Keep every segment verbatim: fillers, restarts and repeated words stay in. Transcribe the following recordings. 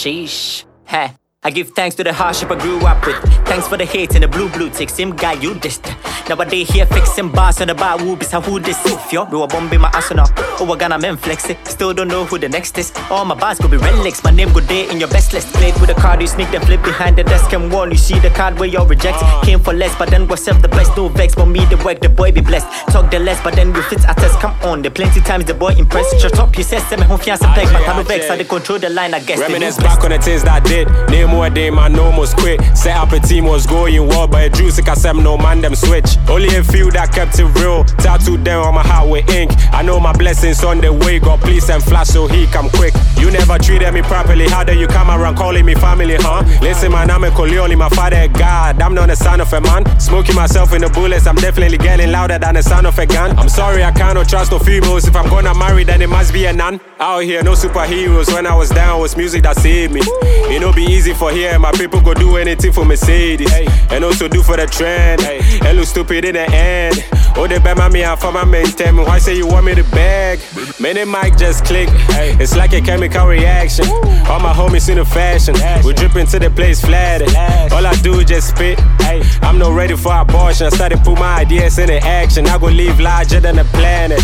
Sheesh. Hey. I give thanks to the hardship I grew up with. Thanks for the hate and the blue blue tick. Same guy you dissed. Nowadays here fixing bars on the bar. Who be who this if yo? We were bombing my arsenal. Oh, we're gonna men flex it. Still don't know who the next is. All my bars could be relics. My name good day in your best list. Played with a card, you sneak then flip behind the desk and warn. You see the card where you're rejected. Came for less, but then was self the best. No vex, but me the work, the boy be blessed. Talk the less, but then we fit a test. Come on, the plenty times the boy impressed. Shut up, you said seven home fiance peg. But I no vex, I they control the line, I guess. Reminisce back on the things that I did. Name more day, I know. Almost quit. Set up a team was going well, but it drew sick as them no man them switch. Only a few that kept it real. Tattooed them on my heart with ink. I know my blessings on the way. God please and flash so he come quick. You never treated me properly. How do you come around calling me family, huh? Listen man, I'm a Corleone, my father God. I'm not the son of a man. Smoking myself in the bullets. I'm definitely getting louder than the sound of a gun. I'm sorry I cannot trust no females. If I'm gonna marry then it must be a nun. Out here no superheroes. When I was down it was music that saved me. It no be easy for here. My people go do anything for Mercedes, hey. And also do for the trend, hey. And look stupid in the end. Oh, they bet my me and for my main tell me why say you want me to beg. Many mic just click, hey. It's like a chemical reaction. Woo. All my homies in the fashion, fashion. We drip into the place flat. All I do is just spit, hey. I'm not ready for abortion. I started put my ideas into action. I go live larger than the planet.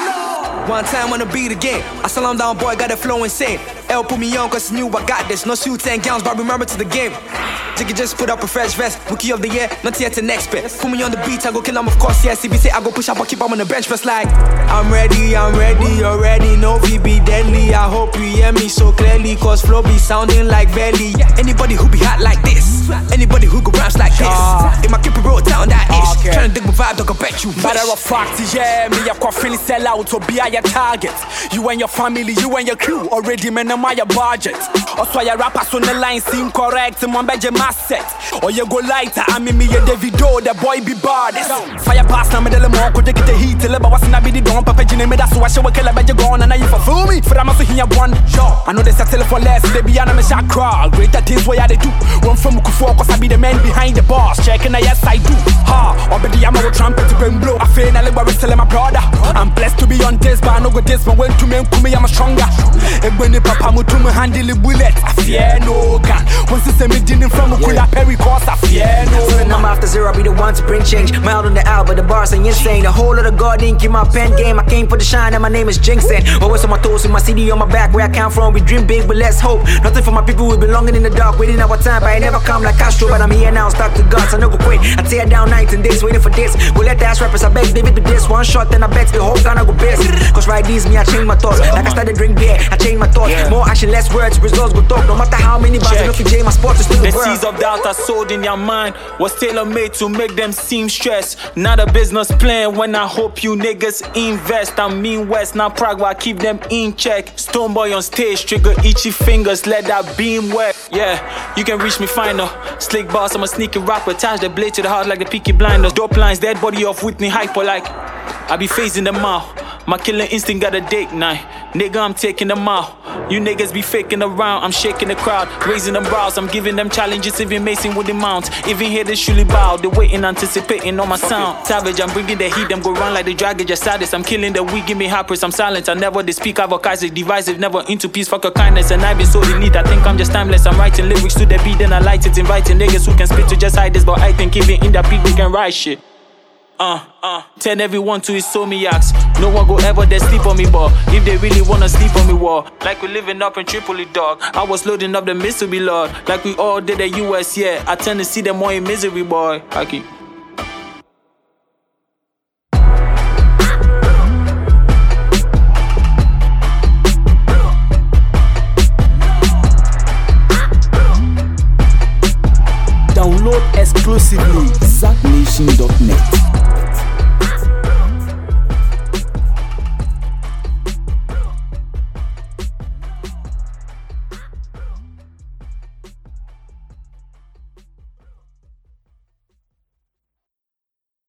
One time on the beat again, I salam down boy, got the flow insane. L put me on cause he knew I got this. No suits and gowns, but remember to the game. Jiggy just put up a fresh vest, rookie of the year, not yet to next bit. Put me on the beat, I go kill him of course, yeah. C B say I go push up, I keep him on the bench press like I'm ready, I'm ready, already know we be deadly. I hope you hear me so clearly, cause flow be sounding like belly. Anybody who be hot like this, anybody who go raps like this, uh, if my keep it roll down that ish, okay. Tryna dig my vibe, dog, I bet you wish. Matter of fact, yeah, me a coffin sell out to be your target. You and your family, you and your crew already minimize your budget. Also your rappers on the line seem correct, my budget must set. Or you go lighter, I mean me a Davido, the boy be baddest. Fire pass now me the more could get the heat till but what's not be the don't papa me that's why she will kill a budget gone and I you for fool me. For I'm also here one yo. I know they settle for less, they be on me shot crawl. Greater things where they do. One from Kufu, cause I be the man behind the boss. Checking I yes I do. Ha, or be the ammo trumpet to bring blow. I feel I live with telling my brother. I'm blessed to be on this, but I know go this, but when to me come I'm stronger. And when the papa mo to me handle the bullet, I fear no gun. Once it's a meeting from a kula perry cause I fear no gun. When I'm after zero, I be the one to bring change. Mild on the out, but the bars ain't insane. The whole of the god didn't keep my pen game. I came for the shine and my name is Jinxin. Always on my toes with my C D on my back. Where I come from, we dream big, but let's hope. Nothing for my people, we belonging in the dark. Waiting our time, but I never come like Castro. But I'm here now, stuck to guts, I never quit. I tear down nights and days, waiting for this. Go let the ass rappers, I beg David do this. One shot, then I bet the whole gun I go best. Cause right these me, I change my thoughts. Like I started drink beer, I change my thoughts. Yeah. More action, less words, results go talk. No matter how many bars I look at J, my sport is still the world. The seeds of doubt I sowed in your mind was tailor-made to make them seem stressed. Not a business plan when I hope you niggas invest. I mean West, not Prague, where I keep them in check. Stoneboy on stage, trigger itchy fingers, let that beam wet. Yeah, you can reach me finer. Slick boss, I'm a sneaky rapper. Attach the blade to the heart like the Peaky Blinders. Dope lines, dead body of Whitney hyper like I be phasing them out. My killer instinct got a date night. Nigga, I'm taking them out. You niggas be faking around. I'm shaking the crowd, raising them brows. I'm giving them challenges, even Mason with the mount. Even here they surely bow. They waiting, anticipating on my sound. Savage, I'm bringing the heat. Them go round like the dragon, just saddest. I'm killing the weak, give me high praise. I'm silent, I never they speak. Advocacy, divisive, never into peace. Fuck your kindness, and I been so elite. I think I'm just timeless. I'm writing lyrics to the beat, then I light it. Inviting niggas who can spit to just hide this. But I think even in that beat, we can write shit. Uh, uh, tell everyone to his somiacs. No one go ever they sleep on me, but if they really wanna sleep on me, war. Like we living up in Tripoli, dog. I was loading up the Mississippi, Lord. Like we all did at U S, yeah. I tend to see them more in misery, boy. I keep